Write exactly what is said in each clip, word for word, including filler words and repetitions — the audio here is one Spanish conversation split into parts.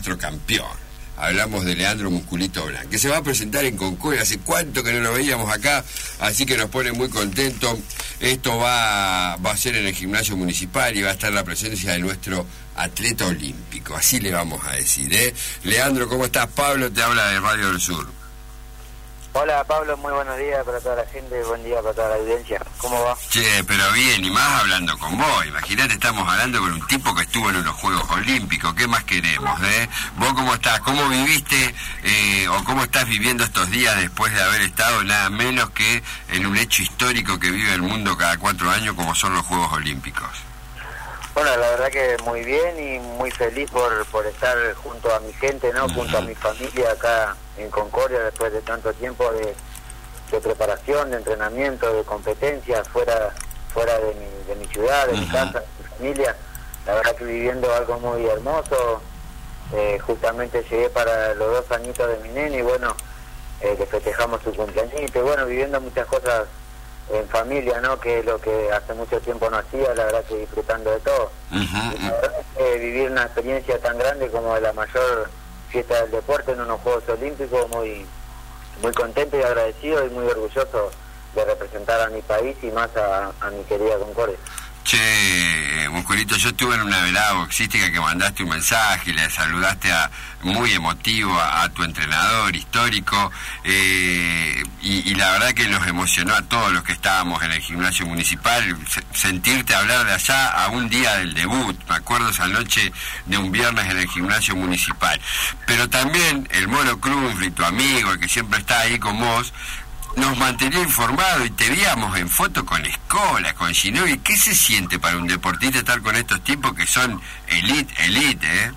nuestro campeón. Hablamos de Leandro Musculito Blanc, que se va a presentar en Concordia. Hace cuánto que no lo veíamos acá, así que nos pone muy contentos. Esto va, va a ser en el gimnasio municipal y va a estar la presencia de nuestro atleta olímpico, así le vamos a decir, ¿eh? Leandro, ¿cómo estás? Pablo te habla de Radio del Sur. Hola Pablo, muy buenos días para toda la gente, buen día para toda la audiencia. ¿Cómo va? Che, pero bien, y más hablando con vos. Imagínate, estamos hablando con un tipo que estuvo en unos Juegos Olímpicos. ¿Qué más queremos, eh? ¿Vos cómo estás? ¿Cómo viviste eh, o cómo estás viviendo estos días después de haber estado nada menos que en un hecho histórico que vive el mundo cada cuatro años como son los Juegos Olímpicos? Bueno, la verdad que muy bien y muy feliz por, por estar junto a mi gente, ¿no? Uh-huh. Junto a mi familia acá en Concordia después de tanto tiempo de, de preparación, de entrenamiento, de competencia fuera fuera de mi, de mi ciudad, de uh-huh. mi casa, de mi familia. La verdad que viviendo algo muy hermoso. Eh, justamente llegué para los dos añitos de mi nene y bueno, eh, le festejamos su cumpleaños y bueno, viviendo muchas cosas en familia, ¿no? Que es lo que hace mucho tiempo no hacía, la verdad que disfrutando de todo. Uh-huh. Y la verdad que vivir una experiencia tan grande como la mayor fiesta del deporte en unos Juegos Olímpicos, muy muy contento y agradecido y muy orgulloso de representar a mi país y más a, a mi querida Concordia. Che, Musculito, yo estuve en una velada boxística que mandaste un mensaje y le saludaste a, muy emotivo a, a tu entrenador histórico eh, y, y la verdad que nos emocionó a todos los que estábamos en el gimnasio municipal se, sentirte hablar de allá a un día del debut. Me acuerdo esa noche de un viernes en el gimnasio municipal. Pero también el Mono Cruz, tu amigo, el que siempre está ahí con vos, nos mantenía informado y te veíamos en foto con Escola, con Shinobi. ¿Qué se siente para un deportista estar con estos tipos que son elite, elite, eh?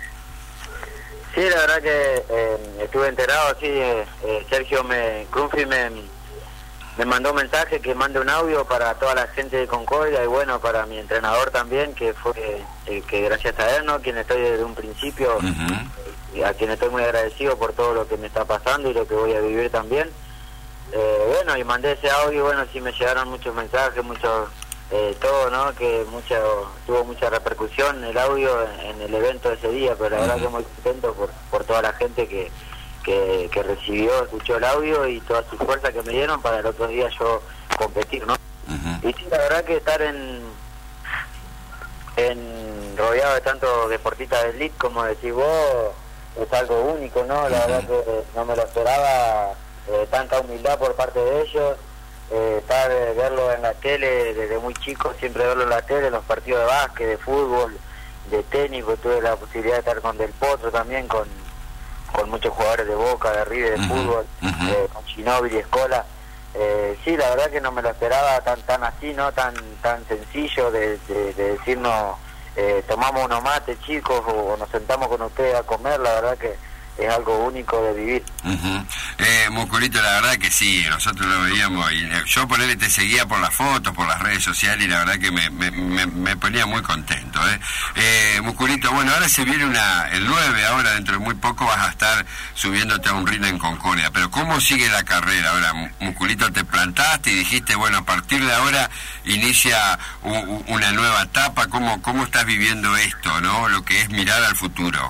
Sí, la verdad que eh, estuve enterado, sí, eh, eh, Sergio me, Crunfi me, me mandó un mensaje que mande un audio para toda la gente de Concordia y bueno, para mi entrenador también, que fue, eh, que gracias a él, ¿no? Quien estoy desde un principio, uh-huh. y a quien estoy muy agradecido por todo lo que me está pasando y lo que voy a vivir también. Eh, bueno, y mandé ese audio, bueno, sí me llegaron muchos mensajes, muchos, eh, todo, ¿no? Que mucho, tuvo mucha repercusión el audio en, en el evento de ese día, pero la verdad que muy contento por, por toda la gente que, que, que recibió, escuchó el audio y toda su fuerza que me dieron para el otro día yo competir, ¿no? Uh-huh. Y sí, la verdad que estar en, en rodeado de tantos deportistas de elite, como decís vos, es algo único, ¿no? La uh-huh. verdad que no me lo esperaba. Eh, tanta humildad por parte de ellos, eh, estar, eh, verlo en la tele desde muy chico, siempre verlo en la tele, en los partidos de básquet, de fútbol, de tenis, pues tuve la posibilidad de estar con Del Potro también, con, con muchos jugadores de Boca, de River, de uh-huh. fútbol, uh-huh. eh, con Ginóbili, Escola. Eh, sí, la verdad que no me lo esperaba tan tan así, no tan tan sencillo de, de, de decirnos, eh, tomamos unos mates chicos o, o nos sentamos con ustedes a comer, la verdad que es algo único de vivir. Uh-huh. eh, Musculito, la verdad que sí, nosotros lo veíamos y yo por él te seguía por las fotos, por las redes sociales y la verdad que me, me, me, me ponía muy contento, ¿eh? Eh, Musculito, bueno, ahora se viene una, el nueve, ahora dentro de muy poco vas a estar subiéndote a un ring en Concordia, pero ¿cómo sigue la carrera? Ahora, Musculito, te plantaste y dijiste, bueno, a partir de ahora inicia u, una nueva etapa. ¿Cómo, cómo estás viviendo esto, no? Lo que es mirar al futuro.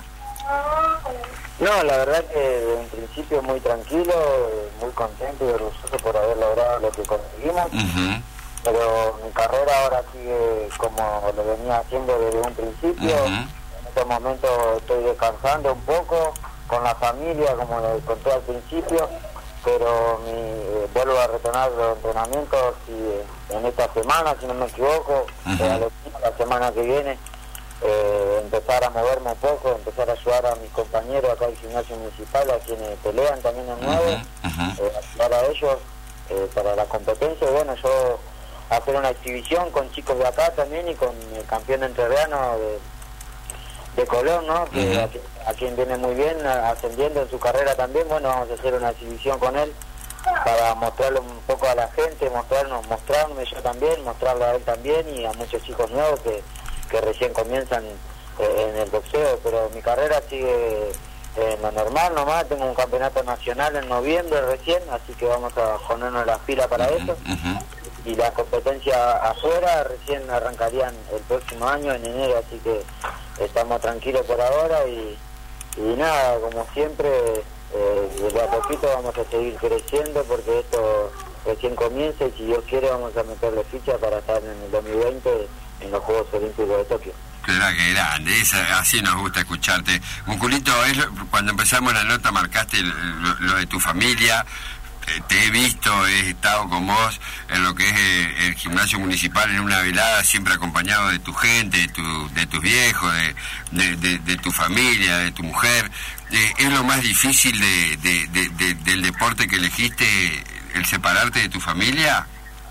No, la verdad que en principio muy tranquilo, muy contento y orgulloso por haber logrado lo que conseguimos, uh-huh. pero mi carrera ahora sigue como lo venía haciendo desde un principio. Uh-huh. En este momento estoy descansando un poco con la familia, como les conté al principio, pero mi, eh, vuelvo a retomar los entrenamientos y, eh, en esta semana, si no me equivoco, uh-huh. eh, la semana que viene. Eh, empezar a moverme un poco, empezar a ayudar a mis compañeros acá del gimnasio municipal, a quienes pelean también en nuevo, uh-huh, uh-huh. eh, ayudar a ellos eh, para la competencia. Y bueno, yo hacer una exhibición con chicos de acá también y con el campeón entrerriano de, de Colón, ¿no? Que uh-huh. a, a quien viene muy bien, ascendiendo en su carrera también. Bueno, vamos a hacer una exhibición con él para mostrarle un poco a la gente, mostrarnos, mostrarme yo también, mostrarle a él también y a muchos chicos nuevos que que recién comienzan eh, en el boxeo, pero mi carrera sigue en lo normal nomás. Tengo un campeonato nacional en noviembre recién, así que vamos a ponernos las pilas para uh-huh, eso. Uh-huh. Y las competencias afuera recién arrancarían el próximo año, en enero, así que estamos tranquilos por ahora y, y nada, como siempre, eh, de a poquito vamos a seguir creciendo porque esto recién comienza y si Dios quiere vamos a meterle ficha para estar en el dos mil veinte en los Juegos Olímpicos de Tokio. Claro, que grande, es, así nos gusta escucharte. Musculito, es, cuando empezamos la nota marcaste lo, lo de tu familia, eh, te he visto, he estado con vos en lo que es el, el gimnasio municipal en una velada, siempre acompañado de tu gente, de, tu, de tus viejos, de, de, de, de tu familia, de tu mujer. Eh, ¿Es lo más difícil de, de, de, de, del deporte que elegiste, el separarte de tu familia?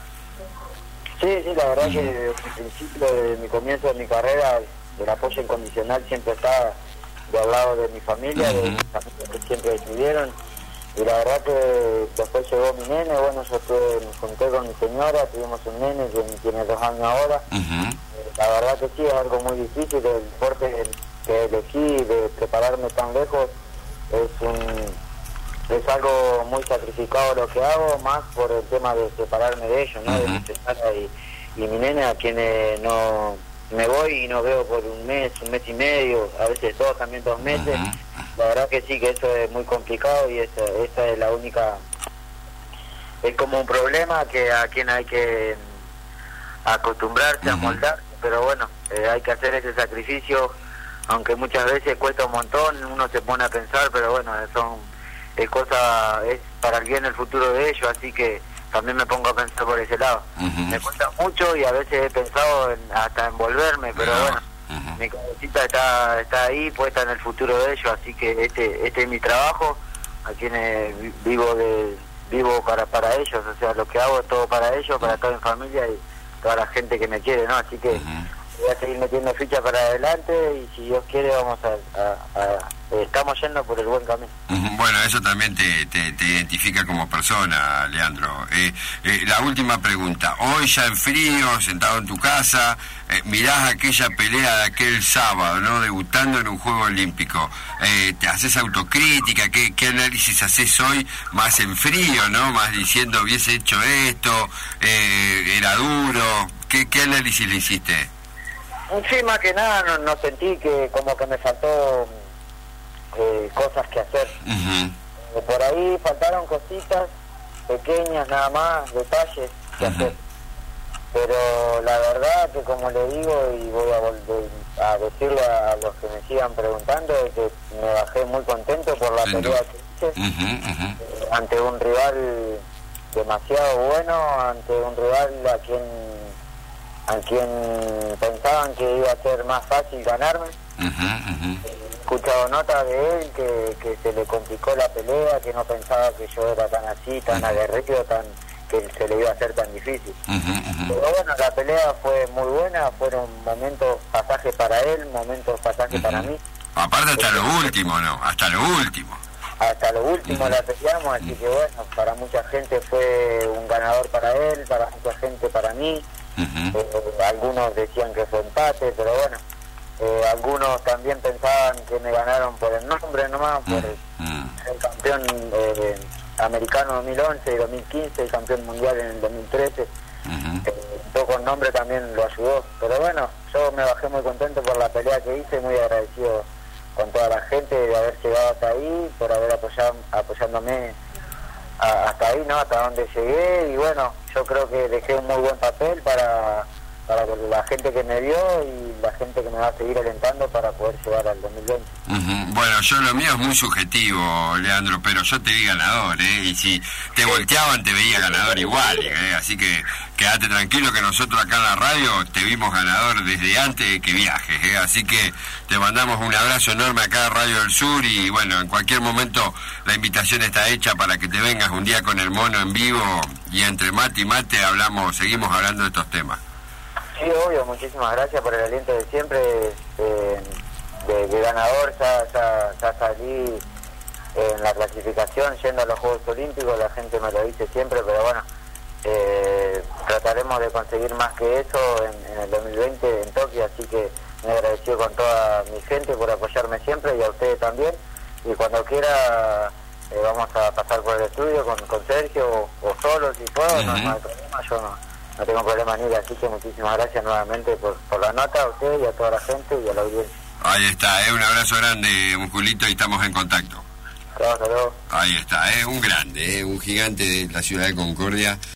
Sí, sí, la verdad que desde el principio de mi comienzo de mi carrera, el apoyo incondicional siempre está del lado de mi familia, uh-huh. de mis amigos que siempre estuvieron. Y la verdad que después llegó mi nene, bueno, yo estuve, me junté con mi señora, tuvimos un nene que tiene dos años ahora. Uh-huh. La verdad que sí, es algo muy difícil, el deporte que elegí de prepararme tan lejos es un... es algo muy sacrificado lo que hago, más por el tema de separarme de ellos, ¿no? Uh-huh. De mi señora y, y mi nene, a quienes no me voy y no veo por un mes, un mes y medio, a veces dos, también dos meses. Uh-huh. La verdad que sí, que eso es muy complicado y esa, esa es la única... es como un problema que a quien hay que acostumbrarse, uh-huh. a moldar, pero bueno, eh, hay que hacer ese sacrificio, aunque muchas veces cuesta un montón, uno se pone a pensar, pero bueno, son... es cosa, es para el bien el futuro de ellos, así que también me pongo a pensar por ese lado. Uh-huh. Me cuesta mucho y a veces he pensado en, hasta en volverme, pero uh-huh. bueno, uh-huh. mi cabecita está está ahí, puesta en el futuro de ellos, así que este este es mi trabajo, a quienes vivo de vivo para para ellos, o sea, lo que hago es todo para ellos, para toda mi familia y toda la gente que me quiere, ¿no? Así que uh-huh. voy a seguir metiendo ficha para adelante y si Dios quiere vamos a, a, a estamos yendo por el buen camino. Bueno, eso también te, te, te identifica como persona, Leandro. Eh, eh, la última pregunta. Hoy ya en frío, sentado en tu casa, eh, mirás aquella pelea de aquel sábado, ¿no? Debutando en un Juego Olímpico. Eh, ¿Te haces autocrítica? ¿Qué, ¿Qué análisis haces hoy más en frío, ¿no? Más diciendo, hubiese hecho esto, eh, era duro. ¿Qué, ¿Qué análisis le hiciste? Sí, más que nada no, no sentí que como que me faltó... Eh, cosas que hacer. Uh-huh. Eh, por ahí faltaron cositas pequeñas nada más, detalles que uh-huh. hacer, pero la verdad que como le digo y voy a volver a decirle a los que me sigan preguntando es que me bajé muy contento por la pelea que hice uh-huh, uh-huh. Eh, ante un rival demasiado bueno, ante un rival a quien a quien pensaban que iba a ser más fácil ganarme. Uh-huh, uh-huh. He escuchado notas de él que, que se le complicó la pelea, que no pensaba que yo era tan así, tan uh-huh. aguerrido, tan que se le iba a hacer tan difícil. Uh-huh, uh-huh. Pero bueno, la pelea fue muy buena, fueron momentos pasajes para él, momentos pasajes uh-huh. para mí. Aparte hasta eh, lo último, ¿no? Hasta lo último. Hasta lo último uh-huh. la peleamos, así uh-huh. que bueno, para mucha gente fue un ganador para él, para mucha gente para mí. Uh-huh. Eh, algunos decían que fue empate, pero bueno. Eh, algunos también pensaban que me ganaron por el nombre nomás, por el, mm. el campeón eh, americano dos mil once y dos mil quince, el campeón mundial en el dos mil trece. Uh-huh. Eh, un poco el nombre también lo ayudó. Pero bueno, yo me bajé muy contento por la pelea que hice, muy agradecido con toda la gente de haber llegado hasta ahí, por haber apoyado, apoyándome a, hasta ahí, ¿no? Hasta donde llegué. Y bueno, yo creo que dejé un muy buen papel para... para la gente que me vio y la gente que me va a seguir alentando para poder llegar al dos mil veinte. Uh-huh. Bueno, yo lo mío es muy subjetivo, Leandro, pero yo te vi ganador, ¿eh? Y si te volteaban te veía ganador igual, ¿eh? Así que quédate tranquilo que nosotros acá en la radio te vimos ganador desde antes de que viajes, ¿eh? Así que te mandamos un abrazo enorme acá a Radio del Sur y bueno, en cualquier momento la invitación está hecha para que te vengas un día con el mono en vivo y entre mate y mate hablamos, seguimos hablando de estos temas. Sí, obvio, muchísimas gracias por el aliento de siempre, eh, de, de ganador, ya, ya, ya salí en la clasificación yendo a los Juegos Olímpicos, la gente me lo dice siempre, pero bueno, eh, trataremos de conseguir más que eso en, en el dos mil veinte en Tokio, así que me agradecido con toda mi gente por apoyarme siempre y a ustedes también, y cuando quiera eh, vamos a pasar por el estudio con, con Sergio o, o solo si puedo, uh-huh. no, no hay problema, yo no. No tengo problema ni, así que muchísimas gracias nuevamente por, por la nota a usted y a toda la gente y a la audiencia. Ahí está, eh, un abrazo grande, Musculito, y estamos en contacto. Claro, claro. Ahí está, es eh, un grande, eh, un gigante de la ciudad de Concordia.